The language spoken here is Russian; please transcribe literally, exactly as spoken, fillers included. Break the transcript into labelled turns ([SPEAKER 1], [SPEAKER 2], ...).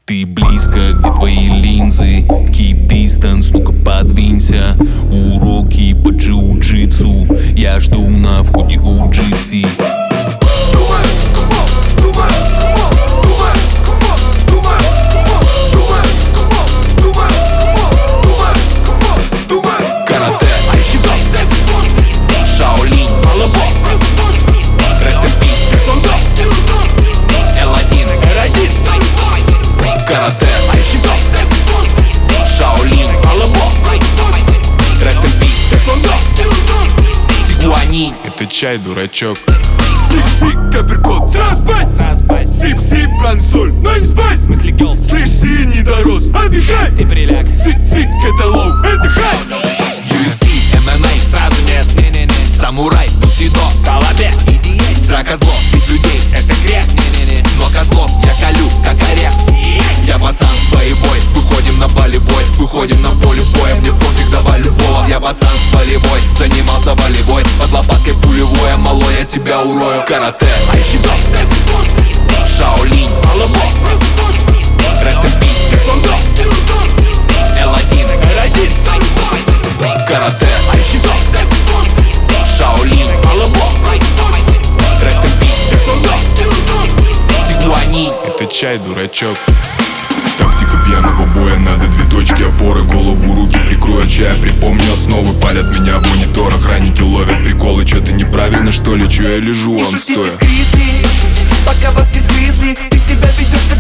[SPEAKER 1] Ты близко, где твои линзы? Keep distance, ну-ка подвинься. Уроки по джиу-джитсу я жду на входе у джипси. Карате, айкидо, шаолинь, балабол, rest in peace, тэквондо, эл один, эр один. Карате, айкидо, шаолинь, балабол, rest in peace, тэквондо, тигуанин. Это чай, дурачок.
[SPEAKER 2] Цик-цик, апперкот, сразу спать, сип-сип, брансоль, но не спать.
[SPEAKER 3] В смысле гёл?
[SPEAKER 2] Слышь, синий дорос, отдыхай.
[SPEAKER 3] Ты приляг.
[SPEAKER 2] Цик-цик, это лоу, это хай.
[SPEAKER 1] ю эф си, эм эм а,
[SPEAKER 3] Сразу нет, не-не-не.
[SPEAKER 1] самурай, бусидо,
[SPEAKER 3] Талабе,
[SPEAKER 1] иди есть, драка зло, бить людей,
[SPEAKER 3] это грех.
[SPEAKER 1] не-не-не. Но козлом я колю, как орех. Я пацан боевой, выходим на болевой, выходим на поле боя, мне пофиг, давай любого. Я пацан болевой, занимался волевой, под лопаткой пулевой, а малой я тебя урою. Карате, айкидо, шаолинь, балабол, rest in peace, тэквондо, эл один, эр один. Карате, айкидо, шаолинь, балабол, rest in peace, тэквондо, тигуанин. Это чай, дурачок.
[SPEAKER 2] Тактика пьяного боя, надо две точки опоры. Голову, руки прикрою от чая, припомню основы. Палят меня в монитор, охранники ловят приколы. Чё-то неправильно, что ли, чё я лежу,
[SPEAKER 4] Не
[SPEAKER 2] вам
[SPEAKER 4] шутите
[SPEAKER 2] стоя.
[SPEAKER 4] с Гризли, пока вас не сгрызли. Ты себя ведешь как